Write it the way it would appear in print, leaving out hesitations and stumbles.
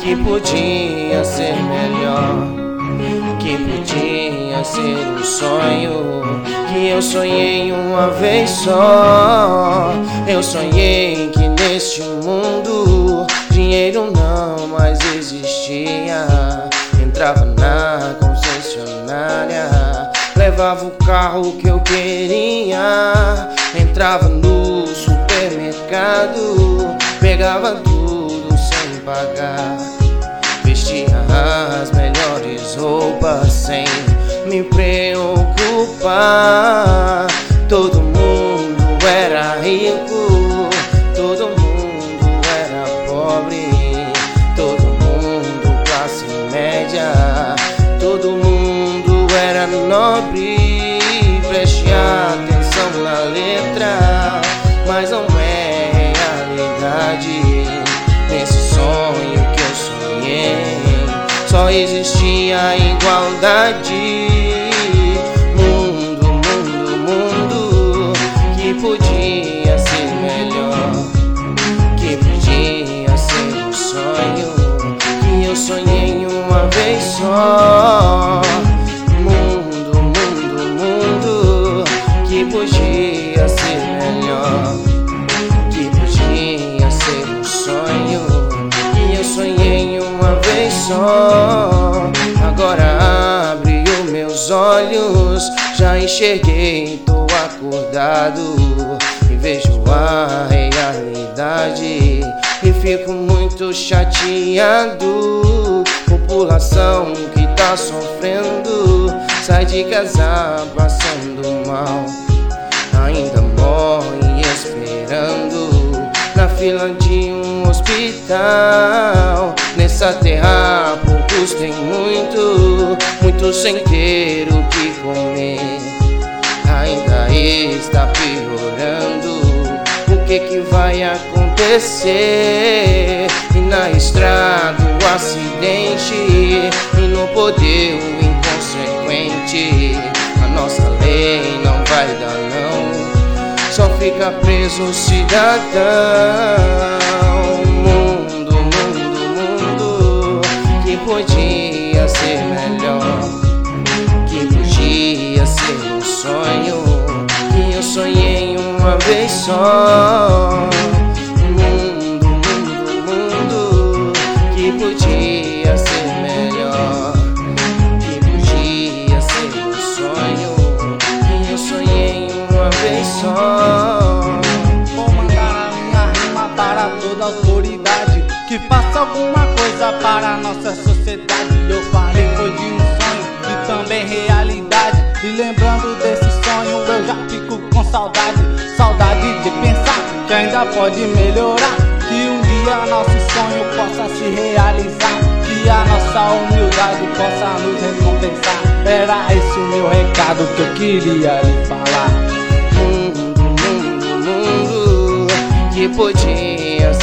que podia ser melhor, que podia ser um sonho que eu sonhei uma vez só. Eu sonhei que neste mundo dinheiro não mais existia. Entrava na concessionária, levava o carro que eu queria. Entrava no supermercado, pegava tudo sem pagar. Vestia as melhores roupas sem me preocupar. Todo mundo era rico, todo mundo era pobre, todo mundo classe média, todo mundo era nobre. Preste atenção na letra, mas não é realidade. Nesse sonho que eu sonhei só existia igualdade. Mundo, mundo, mundo que podia ser melhor, que podia ser um sonho que eu sonhei uma vez só. Mundo, mundo, mundo que podia ser melhor, que podia ser um sonho que eu sonhei uma vez só. Agora abre os meus olhos, já enxerguei, tô acordado e vejo a realidade e fico muito chateado. População que tá sofrendo, sai de casa passando mal, ainda morre esperando na fila de um hospital. Nessa terra poucos têm muito, muitos sem ter o que comer. Ainda está piorando, o que vai acontecer? E na estrada o acidente, e no poder o inconsequente. A nossa lei não vai dar não, só fica preso o cidadão. Mundo, mundo, mundo que podia ser melhor, que podia ser um sonho que eu sonhei uma vez só. Mundo, mundo, mundo que podia ser melhor, que podia ser um sonho que eu sonhei uma vez só. Vou mandar a minha rima para toda autoridade que faça alguma coisa para a nossa sociedade. Eu falei foi de um sonho e também realidade, e lembrando desse sonho eu já fico com saudade. Saudade de pensar que ainda pode melhorar, que um dia nosso sonho possa se realizar, que a nossa humildade possa nos recompensar. Era esse o meu recado que eu queria lhe falar. Mundo, mundo, mundo que podia